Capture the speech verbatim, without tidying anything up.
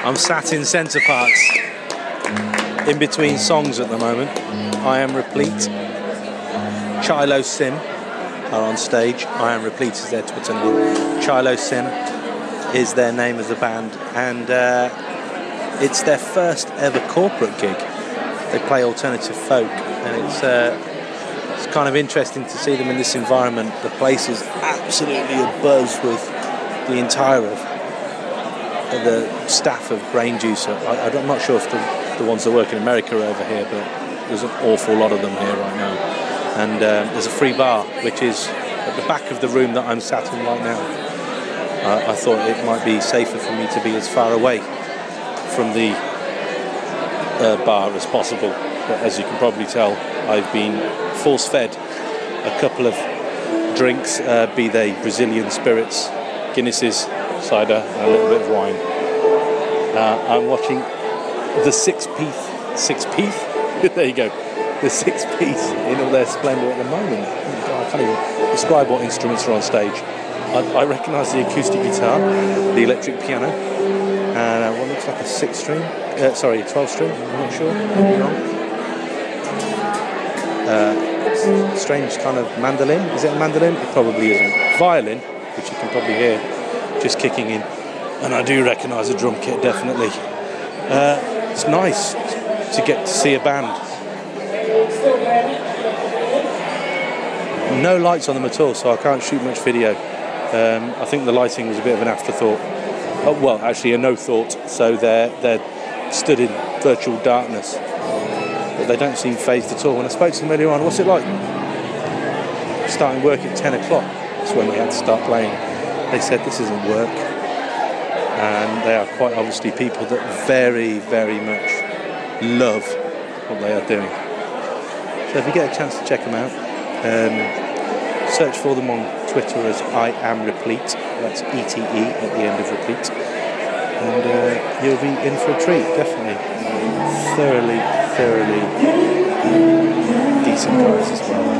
I'm sat in Centre Parks in between songs at the moment. I Am Replete, Chilo Sim are on stage. I Am Replete is their Twitter name. Chilo Sim is their name of the band, and uh, it's their first ever corporate gig. They play alternative folk, and it's uh, it's kind of interesting to see them in this environment. The place is absolutely abuzz with the entire of the staff of Brain Juicer. I, I'm not sure if the, the ones that work in America are over here, but there's an awful lot of them here right now. And um, there's a free bar, which is at the back of the room that I'm sat in right now. Uh, I thought it might be safer for me to be as far away from the uh, bar as possible. But as you can probably tell, I've been force-fed a couple of drinks, uh, be they Brazilian spirits, Guinnesses, cider, and a little bit of wine. Uh, I'm watching the six-piece, six-piece? There you go. The six-piece in all their splendour at the moment. I can't even describe what instruments are on stage. I, I recognise the acoustic guitar, the electric piano, and uh, what looks like a six-string, uh, sorry, a twelve-string, I'm not sure, maybe wrong. Uh, strange kind of mandolin. Is it a mandolin? It probably isn't. Violin, which you can probably hear, just kicking in. And I do recognise a drum kit, definitely. Uh, it's nice to get to see a band. No lights on them at all, so I can't shoot much video. Um, I think the lighting was a bit of an afterthought. Oh, well, actually a no thought, so they're, they're stood in virtual darkness. But they don't seem phased at all. When I spoke to them earlier on, what's it like? Starting work at ten o'clock. That's when they had to start playing. They said this isn't work. And they are quite obviously people that very, very much love what they are doing. So if you get a chance to check them out, um, search for them on Twitter as I Am Replete. That's E T E at the end of Replete. And uh, you'll be in for a treat, definitely. Thoroughly, thoroughly decent guys as well.